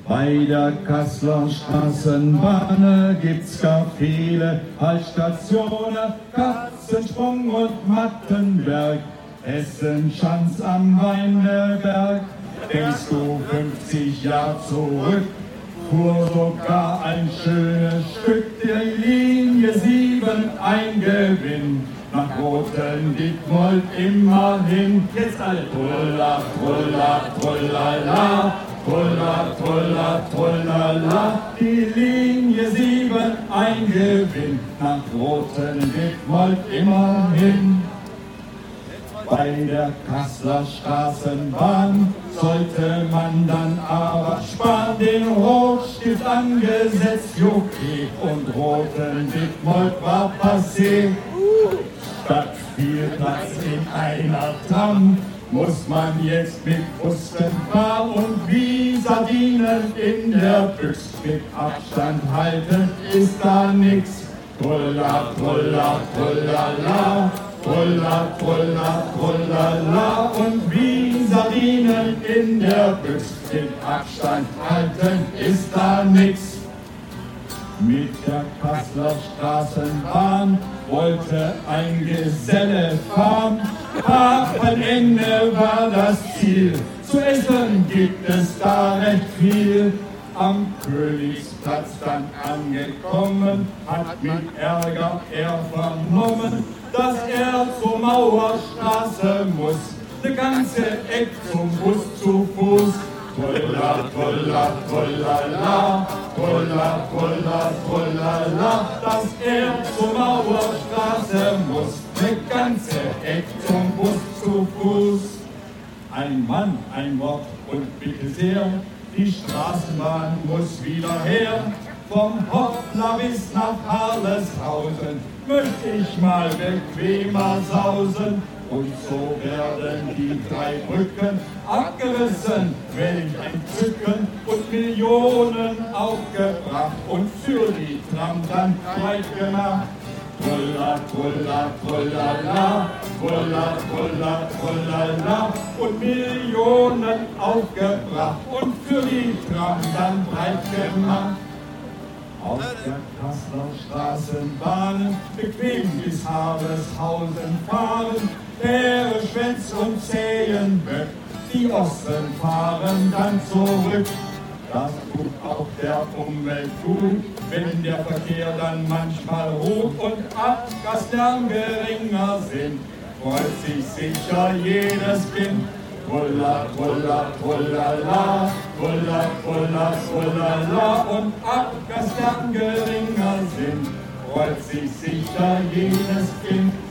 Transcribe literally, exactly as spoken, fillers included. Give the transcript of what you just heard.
Bei der Kasseler Straßenbahn gibt's gar viele Haltstationen, Katzensprung und Mattenberg, Essen, Schanz am Weinberg. Denkst du fünfzig Jahre zurück, fuhr sogar ein schönes Stück der Linie sieben ein Gewinn. Nach Roten Dietmold immerhin. Jetzt alle Trulla, Trulla, Trullala, Trulla, Trulla, Trullala. Die Linie sieben ein Gewinn. Nach Roten Dietmold immerhin. Bei der Kasseler Straßenbahn sollte man dann aber sparen, den Rotstift angesetzt, Jockey und Roten Dietmold war passé. Statt viel Platz in einer Tram muss man jetzt mit Bussen fahren und wie Sardinen in der Büchse mit Abstand halten, ist da nix. Trulla, trulla, trullala, trulla, trulla, trullala und wie Sardinen in der Büchse mit Abstand halten, ist da nix. Mit der Kasseler Straßenbahn wollte ein Geselle fahren, Hafenende war das Ziel, zu essen gibt es da recht viel. Am Königsplatz dann angekommen, hat mit Ärger er vernommen, dass er zur Mauerstraße muss, ne ganze Eck zum Bus zu Fuß. Trulla, trulla, trullala, trulla, trulla, trullala, dass er zur Mauerstraße muss, ne ganze Eck zum Bus zu Fuß. Ein Mann, ein Wort und bitte sehr, die Straßenbahn muss wieder her. Vom Hoppla bis nach Harleshausen möchte ich mal bequemer sausen. Und so werden die drei Brücken abgerissen, welch Entzücken und Millionen aufgebracht und für die Tram dann breit gemacht. Trulla, trulla, trullala, trulla, trulla, trullala und Millionen aufgebracht und für die Tram dann breit gemacht. Auf der Kasseler Straßenbahn bequem bis Harleshausen fahren, Fähre, Schwänz und Zehenböck, die Osten fahren dann zurück. Das tut auch der Umwelt gut, wenn der Verkehr dann manchmal ruht und Abgaslärm geringer sind, freut sich sicher jedes Kind. Trulla, trulla, trullala, trulla, trulla, trullala und Abgaslärm geringer sind, freut sich sicher jedes Kind.